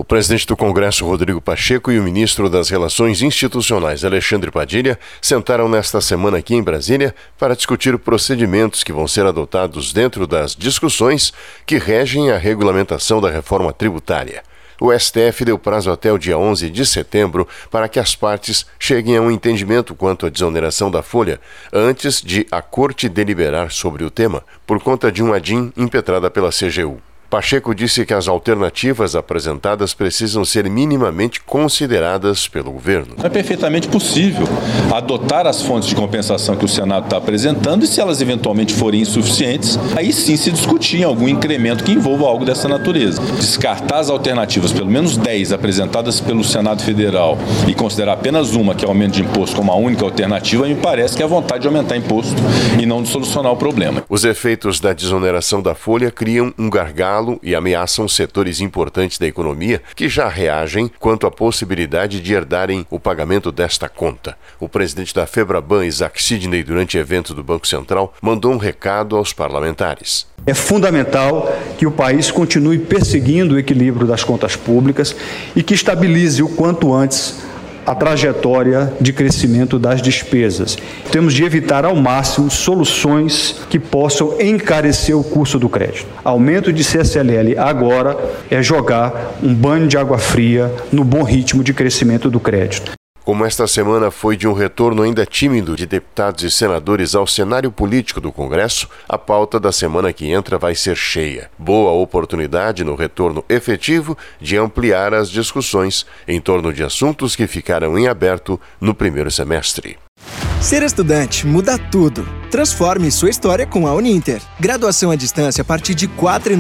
O presidente do Congresso, Rodrigo Pacheco, e o ministro das Relações Institucionais, Alexandre Padilha, sentaram nesta semana aqui em Brasília para discutir procedimentos que vão ser adotados dentro das discussões que regem a regulamentação da reforma tributária. O STF deu prazo até o dia 11 de setembro para que as partes cheguem a um entendimento quanto à desoneração da folha, antes de a Corte deliberar sobre o tema, por conta de uma ADIM impetrada pela CGU. Pacheco disse que as alternativas apresentadas precisam ser minimamente consideradas pelo governo. É perfeitamente possível adotar as fontes de compensação que o Senado está apresentando e, se elas eventualmente forem insuficientes, aí sim se discutir algum incremento que envolva algo dessa natureza. Descartar as alternativas, pelo menos 10 apresentadas pelo Senado Federal, e considerar apenas uma, que é o aumento de imposto, como a única alternativa, me parece que é a vontade de aumentar imposto e não de solucionar o problema. Os efeitos da desoneração da folha criam um gargalo e ameaçam setores importantes da economia que já reagem quanto à possibilidade de herdarem o pagamento desta conta. O presidente da Febraban, Isaac Sidney, durante evento do Banco Central, mandou um recado aos parlamentares. É fundamental que o país continue perseguindo o equilíbrio das contas públicas e que estabilize o quanto antes a trajetória de crescimento das despesas. Temos de evitar ao máximo soluções que possam encarecer o custo do crédito. Aumento de CSLL agora é jogar um banho de água fria no bom ritmo de crescimento do crédito. Como esta semana foi de um retorno ainda tímido de deputados e senadores ao cenário político do Congresso, a pauta da semana que entra vai ser cheia. Boa oportunidade no retorno efetivo de ampliar as discussões em torno de assuntos que ficaram em aberto no primeiro semestre. Ser estudante muda tudo. Transforme sua história com a Uninter. Graduação à distância a partir de R$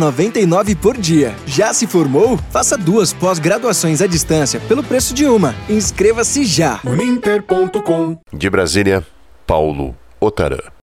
4,99 por dia. Já se formou? Faça 2 pós-graduações à distância pelo preço de uma. Inscreva-se já. Uninter.com. De Brasília, Paulo Otarã.